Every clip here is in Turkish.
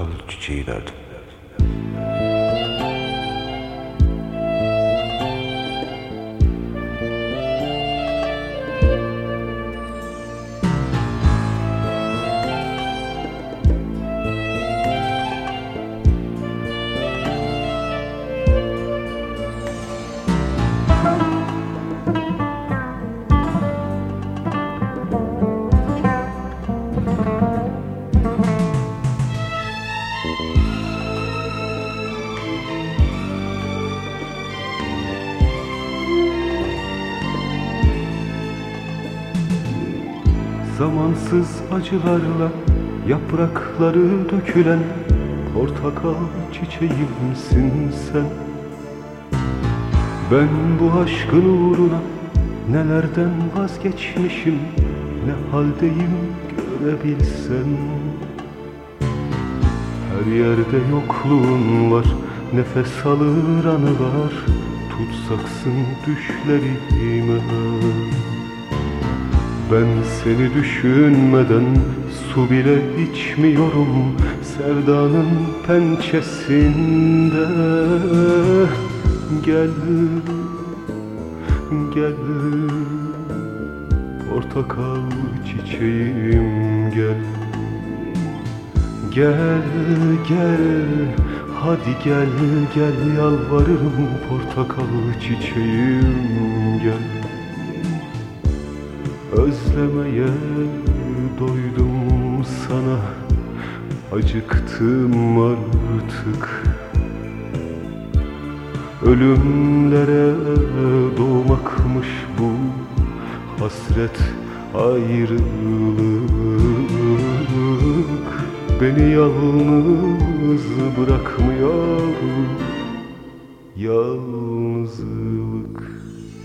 portakal çiçeği derdim. Zamansız acılarla yaprakları dökülen portakal çiçeğimsin sen. Ben bu aşkın uğruna nelerden vazgeçmişim, ne haldeyim görebilsen. Her yerde yokluğun var, nefes alır anılar, tutsaksın düşlerime. Ben seni düşünmeden su bile içmiyorum sevdanın pençesinde. Gel, gel portakal çiçeğim gel. Gel, gel, hadi gel, gel yalvarırım portakal çiçeğim gel. Özlemeye doydum sana, acıktım artık. Ölümlere doğmakmış bu hasret, ayrılık. Beni yalnız bırakmıyor yalnızlık.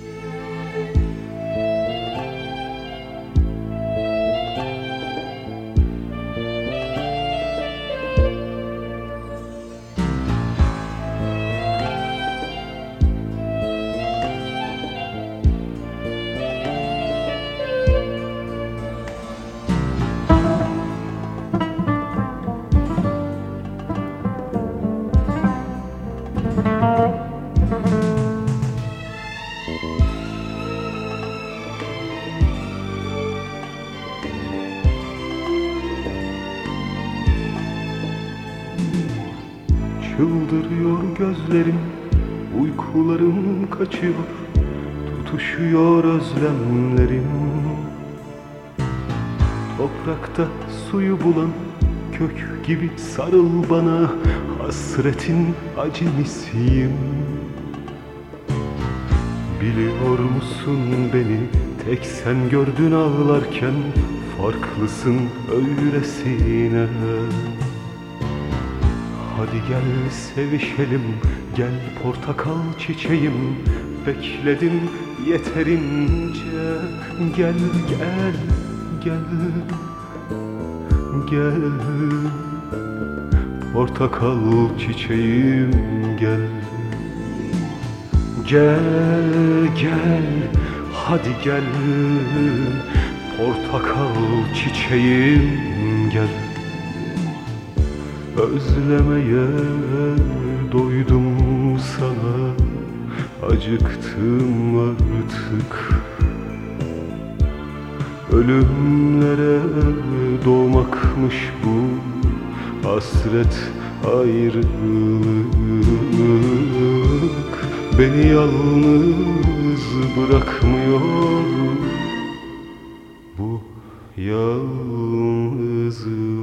Çıldırıyor gözlerim, uykularım kaçıyor, tutuşuyor özlemlerim. Toprakta suyu bulan kök gibi sarıl bana, hasretin acemisiyim. Biliyor musun beni tek sen gördün ağlarken, farklısın öylesine. Hadi gel sevişelim, gel portakal çiçeğim. Bekledim yeterince, gel gel gel gel portakal çiçeğim gel. Gel gel, hadi gel portakal çiçeğim gel. Özlemeye doydum sana, acıktım artık. Ölümlere doğmakmış bu hasret, ayrılık. Beni yalnız bırakmıyor bu yalnızlık.